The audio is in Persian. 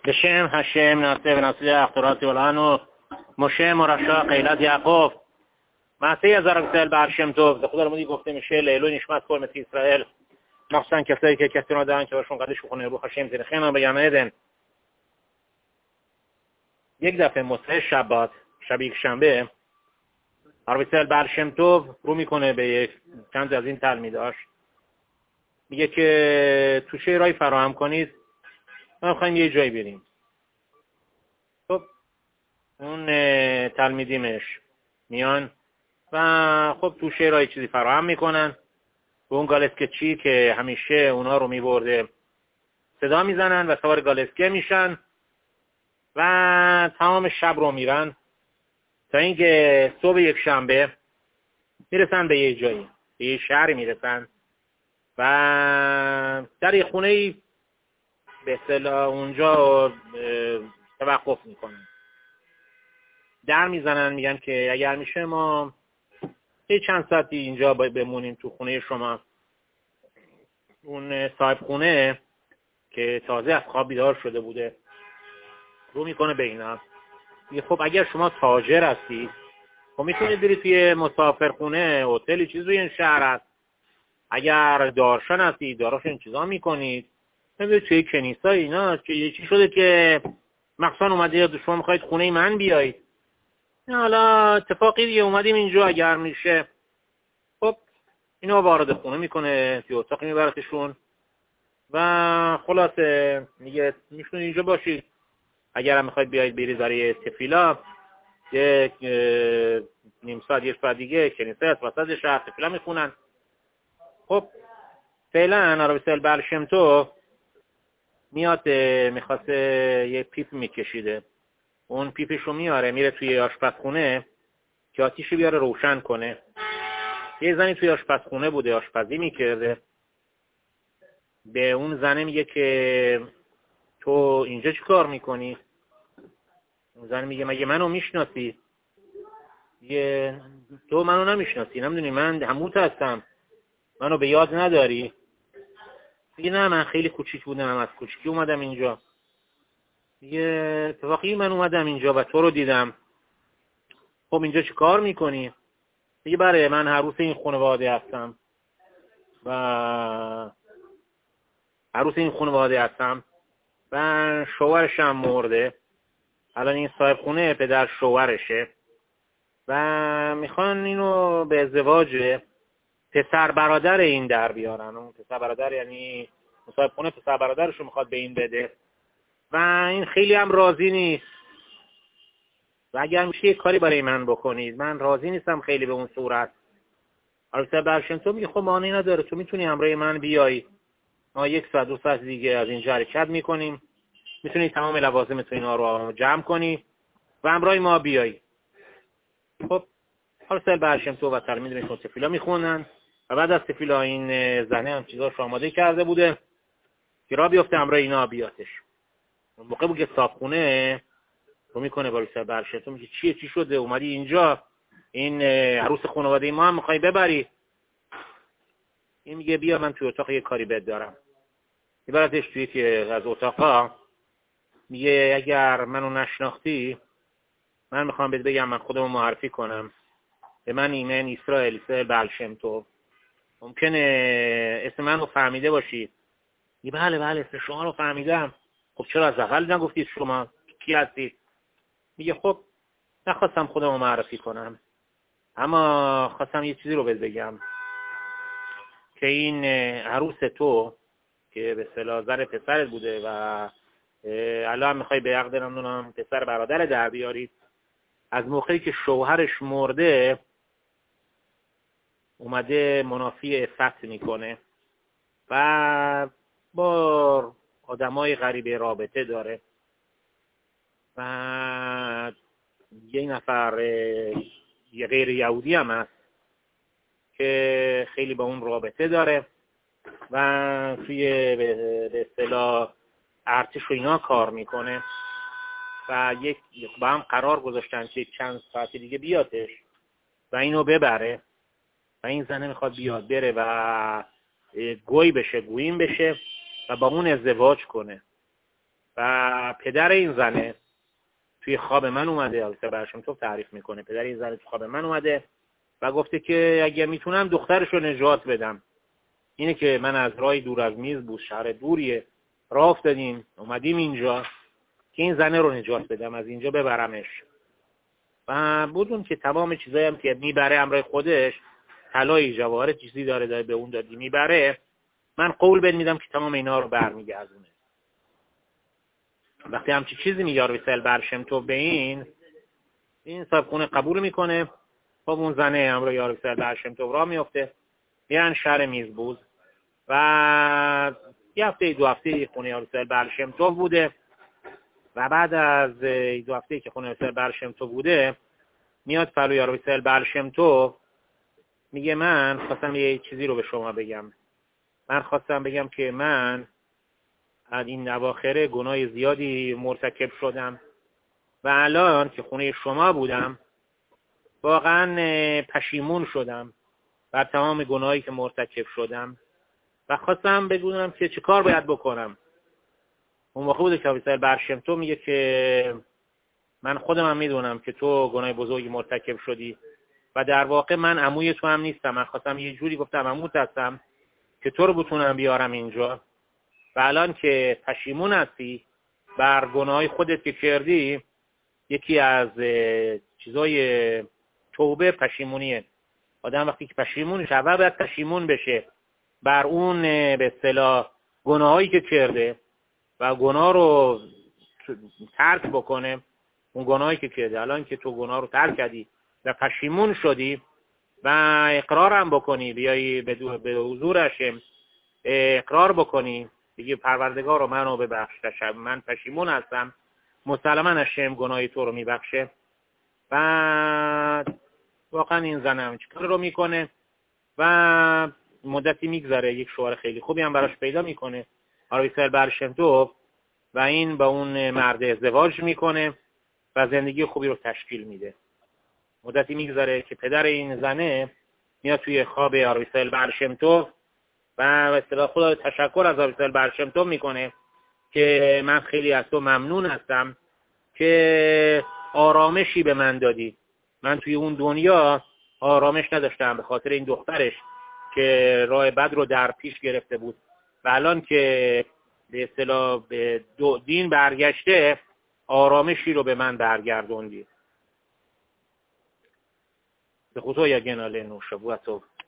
בשם השם נעשה ונצליח תורת עולנו משה مرشا قیلت یعقوب. מעשה יזר ישראל בעל שם טוב. זה חוזר למודי גופתי משל לעילוי נשמת כל מתי ישראל, מחסן כפתרי ככתנו עדיין כבשון קדיש וכוני רוח השם זרחנו ביום עדן. یک دفعه مصحف شبات شب شنبه عرب ישראל بعل شم طov رو میکنه به چند از این تلمیذاش، میگه که تو شعرهای فراهم کنید، ما میخوایم یه جایی بریم. خب اون تلمیذیمش میان و خب تو شعرهای چیزی فراهم میکنن و اون گالسکچی که همیشه اونا رو میبرده صدا میزنن و سوار گالسکه میشن و تمام شب رو میرن تا اینکه صبح یک شنبه میرسن به یه جایی، به یه شهری میرسن و در یه خونه به اصطلاح اونجا توقف میکنن، در میزنن، میگن که اگر میشه ما یه چند ساعتی اینجا بمونیم تو خونه شما. اون صاحب خونه که تازه از خواب بیدار شده بوده رو میکنه به اینا، میگه خب اگر شما تاجر هستی خب میتونید برید توی مسافرخونه، هتلی چیز روی این شهر هست. اگر دارشان هستی داراش این چیزا میکنید. نمیدونید توی کنیسا اینا چی شده که مخصوصا اومده شما میخواید خونه من بیایید؟ حالا اتفاقی دیگه اومدیم اینجا، اگر میشه خب اینا وارد خونه میکنه، توی اتاق میبرتشون و خلاصه میگه میشونید اینجا باشید. اگر هم میخواید بیایید برید برای تفیلا، یک نیم ساعت یک ساعت دیگه کنیسه است وسط شهر، تفیلا میخونن. خب فعلا عرب ישראל بعل شم طov میاد، میخواسته یه پیپ میکشیده، اون پیپشو میاره میره توی آشپزخونه که آتیشو بیاره روشن کنه. یه زنی توی آشپزخونه بوده آشپزی میکرده، به اون زنه میگه که تو اینجا چی کار میکنی؟ اون زن میگه مگه منو میشناسی؟ میگه تو منو نمیشناسی، نمیدونی من حموت هستم، منو به یاد نداری؟ میگه نه من خیلی کوچیک بودم، از کوچیکی اومدم اینجا. میگه اتفاقی من اومدم اینجا و تو رو دیدم. خب اینجا چی کار میکنی؟ میگه بله من عروس این خانواده هستم و شوهرشم مرده، الان این صاحب خونه پدر شوهرشه و میخوان اینو به ازدواج پسر برادر این در بیارن. اون پسر برادر یعنی صاحب خونه پسر برادرشو میخواد به این بده و این خیلی هم راضی نیست و اگر میشه یک کاری برای من بکنید، من راضی نیستم خیلی به اون صورت. عرب ישראל بعل شم طov میگه خب مانعی نداره، تو میتونی همراه من بیایی، ما یک ساعت دو ساعت دیگه از اینجا حرکت میکنیم، میتونی تمام لوازم تو اینا رو جمع کنی و همراه ما بیایی. خب عرب ישראל بعل شم طov و تلمیذش تفیلا میخونن و بعد از تفیلا این زنه هم چیزاش آماده کرده بوده که را بیفته همراه اینا بیاتش. اون موقع بود که صابخونه رو میکنه با عرب ישראל بعل شم طov، میگه چی شده اومدی اینجا، این عروس خانواده ما هم میخوای ببری؟ این میگه بیا من توی اتاق یه کاری بد دارم. میبردش توی که از اتاقا، میگه اگر منو نشناختی من میخوام بهت بگم، من خودمو معرفی کنم، به من ایمن اسرائیل بعل شم طov. ممکنه اسم من رو فهمیده باشی؟ میگه بله اسم شما رو فهمیدم. خب چرا از اول نگفتید شما کی هستید؟ میگه خب نخواستم خودمو معرفی کنم، اما خواستم یه چیزی رو بهت بگم که این عروس تو که به اصطلاح زن پسرت بوده و الان میخوای به عقد نمیدونم پسر برادر در بیاری، از موقعی که شوهرش مرده اومده منافی عفت میکنه و با آدمای غریبه رابطه داره و یه نفر یه غیر یهودی هم هست که خیلی با اون رابطه داره و توی به اصطلاح ارتش و اینا کار میکنه و با هم قرار گذاشتن که چند ساعت دیگه بیادش و اینو ببره و این زنه میخواد بیاد بره و گویین بشه و با اون ازدواج کنه و پدر این زنه توی خواب من اومده، آقای برشمتوف تعریف میکنه، پدر این زنه توی خواب من اومده و گفته که اگه میتونم دخترش رو نجات بدم. اینه که من از راه دور از میزبوز، شهر دوریه، راه افتادیم اومدیم اینجا که این زنه رو نجات بدم، از اینجا ببرمش. و بدون که تمام چیزایی هم که میبره همراه خودش، طلای جواهر چیزی داره به اون دادی میبره، من قول بد میدم که تمام اینا رو برمیگردونه. وقتی همچی چیزی میگه آرویسل برشمتوف به این صاحب خونه قبول میکنه. خب اون زنه همراه آرویسل برشمتوف راه میفته، میرن شهر میزبوز و یه هفته 2 هفته خونه آرویسل برشمتوف بوده و بعد از 2 هفته که خونه آرویسل برشمتوف بوده میاد پلوی آرویسل برشمتوف میگه من خواستم یه چیزی رو به شما بگم. من خواستم بگم که من از این اواخر گناه زیادی مرتکب شدم و الان که خونه شما بودم واقعا پشیمون شدم بر تمام گناهی که مرتکب شدم و خواستم بدونم که چه کار باید بکنم. اون موقع بوده که آرویسل برشمتوف میگه که من خودم هم میدونم که تو گناه بزرگی مرتکب شدی و در واقع من عموی تو هم نیستم. من خواستم یه جوری گفتم عموت هستم که تو رو بتونم بیارم اینجا و الان که پشیمون هستی بر گناهی خودت که کردی، یکی از چیزای توبه پشیمونیه. آدم وقتی که پشیمون شده باید پشیمون بشه بر اون به اصطلاح گناهایی که کرده و گناه رو ترک بکنه. اون گناهی که کرده، الان که تو گناه رو ترک کردی و پشیمون شدی و اقرار هم بکنی، بیایی به حضورش اقرار بکنی، بگی پروردگار منو ببخش، من پشیمون هستم، مسلماً هشم گناهی تو رو میبخشه. و واقعا این زن هم چیکار رو میکنه و مدتی میگذره، یک شوهر خیلی خوبی هم براش پیدا میکنه آرویسل برشمتوف و این با اون مرد ازدواج میکنه و زندگی خوبی رو تشکیل میده. مدتی میگذره که پدر این زنه میاد توی خواب آرویسل برشمتوف و به اصطلاح خدا تشکر از آرویسل برشمتوف میکنه که من خیلی از تو ممنون هستم که آرامشی به من دادی. من توی اون دنیا آرامش نداشتم به خاطر این دخترش که راه بد رو در پیش گرفته بود و الان که به اصطلاح به دین برگشته آرامشی رو به من برگردوندی. به خدا یگن علی نوشبوتو